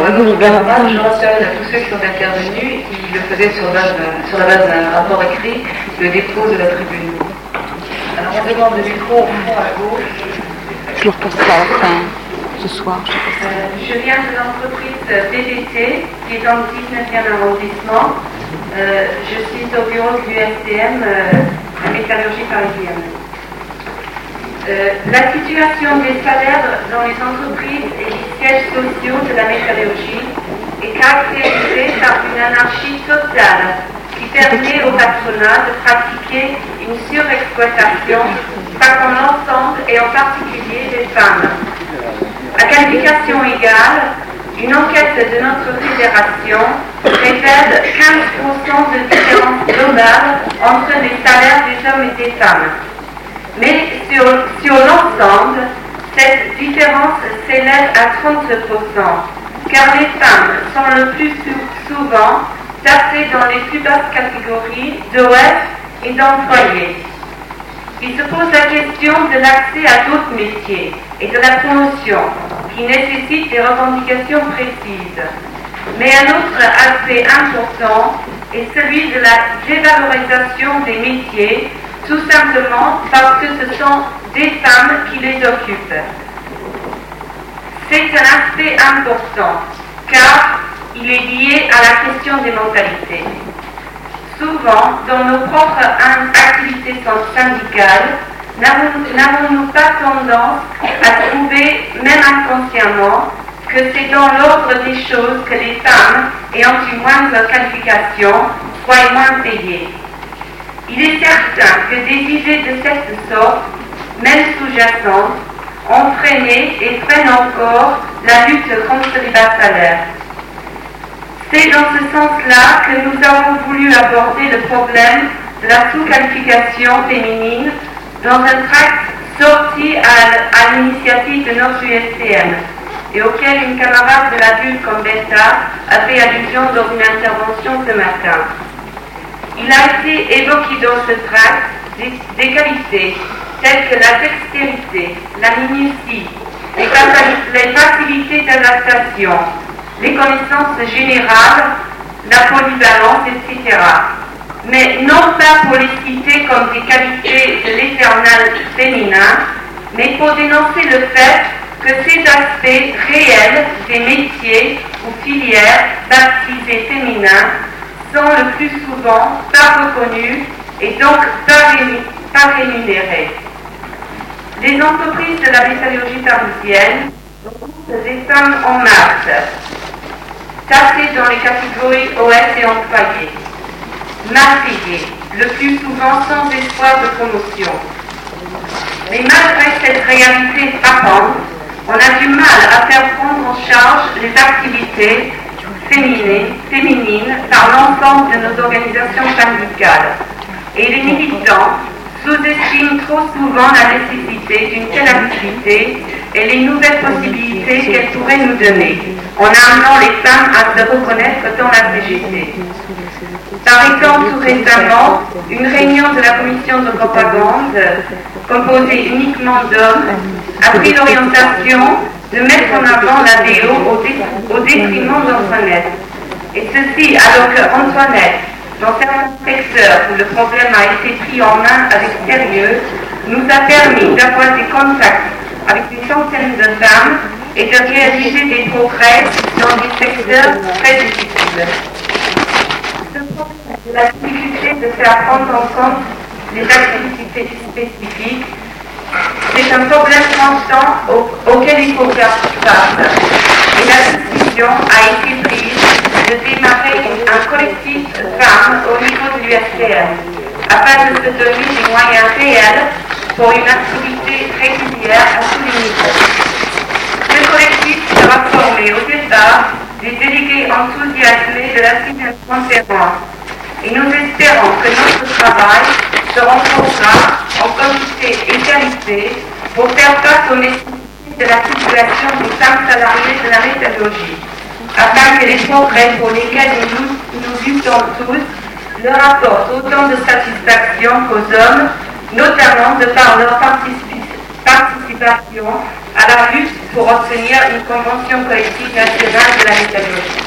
Je rappelle à tous ceux qui sont intervenus, ils le faisaient sur la base d'un rapport écrit, le dépôt de la tribune. Alors on demande le micro au fond à gauche. Je le repasse à la fin, ce soir. Je viens de l'entreprise BBT, qui est dans le 19e arrondissement. Je suis au bureau de l'USTM, la métallurgie parisienne. La situation des salaires dans les entreprises et les sièges sociaux de la métallurgie est caractérisée par une anarchie totale qui permet au patronat de pratiquer une surexploitation par son ensemble et en particulier des femmes. À qualification égale, une enquête de notre fédération révèle 15% de différence globale entre les salaires des hommes et des femmes. Mais sur l'ensemble, cette différence s'élève à 30%, car les femmes sont le plus souvent placées dans les plus basses catégories d'OF et d'employés. Il se pose la question de l'accès à d'autres métiers et de la promotion, qui nécessitent des revendications précises. Mais un autre aspect important est celui de la dévalorisation des métiers, tout simplement parce que ce sont des femmes qui les occupent. C'est un aspect important, car il est lié à la question des mentalités. Souvent, dans nos propres activités syndicales, n'avons-nous pas tendance à trouver, même inconsciemment, que c'est dans l'ordre des choses que les femmes ayant une moindre qualification soient moins payées? Il est certain que des idées de cette sorte, même sous-jacentes, ont freiné et freinent encore la lutte contre les bas salaires. C'est dans ce sens-là que nous avons voulu aborder le problème de la sous-qualification féminine dans un tract sorti à l'initiative de notre USTM et auquel une camarade de la bulle comme Betta a fait allusion dans une intervention ce matin. Il a été évoqué dans ce tract des qualités telles que la dextérité, la minutie, les facilités d'adaptation, les connaissances générales, la polyvalence, etc. Mais non pas pour les citer comme des qualités de l'éternel féminin, mais pour dénoncer le fait que ces aspects réels des métiers ou filières baptisés féminins sont le plus souvent pas reconnus et donc pas rémunérés. Les entreprises de la métallurgie parisienne recrutent des femmes en masse, tassées dans les catégories OS et employés, mal payées, le plus souvent sans espoir de promotion. Mais malgré cette réalité frappante, on a du mal à faire prendre en charge les activités féminines par l'ensemble de nos organisations syndicales. Et les militants sous-estiment trop souvent la nécessité d'une telle activité et les nouvelles possibilités qu'elle pourrait nous donner, en amenant les femmes à se reconnaître dans la CGT. Par exemple, tout récemment, une réunion de la commission de propagande, composée uniquement d'hommes, a pris l'orientation de mettre en avant la DO au détriment d'Antoinette. Et ceci alors qu'Antoinette, dans certains secteurs où le problème a été pris en main avec sérieux, nous a permis d'avoir des contacts avec une centaine de femmes et de réaliser des progrès dans des secteurs très difficiles. Ce problème de la difficulté de faire prendre en compte les activités spécifiques, c'est un problème constant auquel il faut faire face. Et la décision a été prise de démarrer un collectif femmes au niveau de l'USTM, afin de se donner des moyens réels pour une activité régulière à tous les niveaux. Ce collectif sera formé au départ des délégués enthousiasmés de la conférence et nous espérons que notre travail se renforcera en quantité et qualité pour faire face aux nécessités de la situation des femmes salariées de la métallurgie, afin que les progrès pour lesquels nous luttons tous leur apportent autant de satisfaction qu'aux hommes, notamment de par leur participation à la lutte pour obtenir une convention collective nationale de la métallurgie.